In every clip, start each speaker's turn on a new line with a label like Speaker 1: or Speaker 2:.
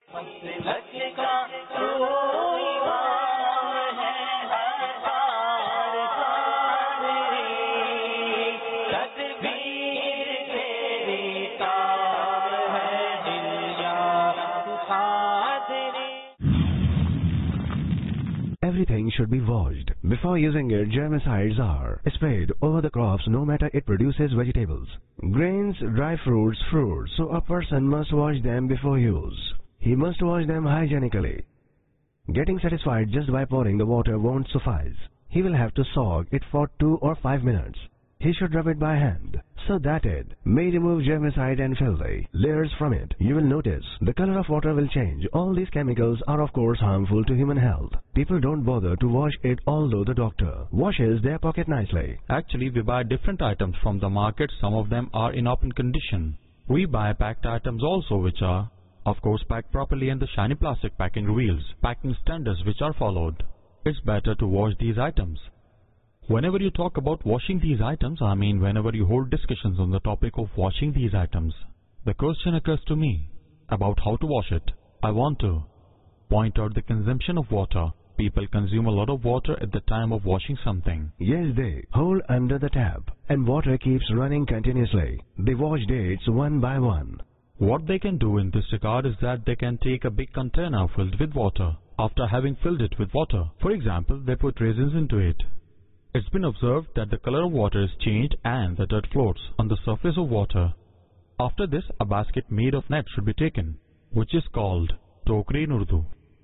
Speaker 1: मसलक का तू इमाम है हर बार सामने तदबीर तेरी ताब है दिल या खादरे.
Speaker 2: Everything should be washed. Before using it, germicides are sprayed over the crops no matter it produces vegetables, grains, dry fruits, fruits. So a person must wash them before use. He must wash them hygienically. Getting satisfied just by pouring the water won't suffice. He will have to soak it for 2 or 5 minutes. He should rub it by hand so that it may remove germicide and filthy layers from it. You will notice the color of water will change. All these chemicals are of course harmful to human health. People don't bother to wash it although the doctor washes their pocket nicely.
Speaker 3: Actually, we buy different items from the market. Some of them are in open condition. We buy packed items also which are, of course, packed properly and the shiny plastic packing reveals packing standards which are followed. It's better to wash these items. Whenever you talk about washing these items, I mean whenever you hold discussions on the topic of washing these items, the question occurs to me about how to wash it. I want to point out the consumption of water. People consume a lot of water at the time of washing something.
Speaker 2: Yes, they hold under the tap and water keeps running continuously. They wash dates one by one.
Speaker 3: What they can do in this regard is that they can take a big container filled with water. After having filled it with water, for example, they put raisins into it. It's been observed that the color of water is changed and the dirt floats on the surface of water. After this, a basket made of net should be taken, which is called tokri in Urdu.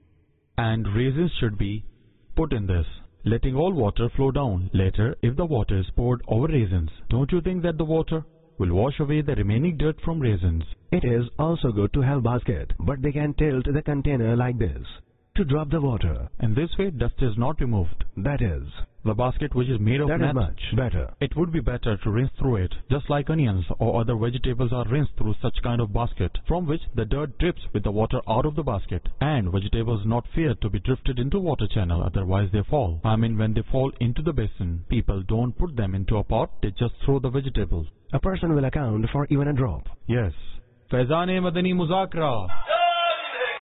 Speaker 3: And raisins should be put in this, letting all water flow down. Later, if the water is poured over raisins, don't you think that the water will wash away the remaining dirt from raisins?
Speaker 2: It is also good to have basket, but they can tilt the container like this to drop the water.
Speaker 3: In this way, dust is not removed.
Speaker 2: That is,
Speaker 3: the basket which is made of
Speaker 2: that
Speaker 3: net,
Speaker 2: is much better.
Speaker 3: It would be better to rinse through it, just like onions or other vegetables are rinsed through such kind of basket, from which the dirt drips with the water out of the basket. And vegetables not feared to be drifted into water channel, otherwise they fall. I mean, when they fall into the basin, people don't put them into a pot, they just throw the vegetables.
Speaker 2: A person will account for even a drop.
Speaker 3: Yes. Faizan-e Madani Muzakra.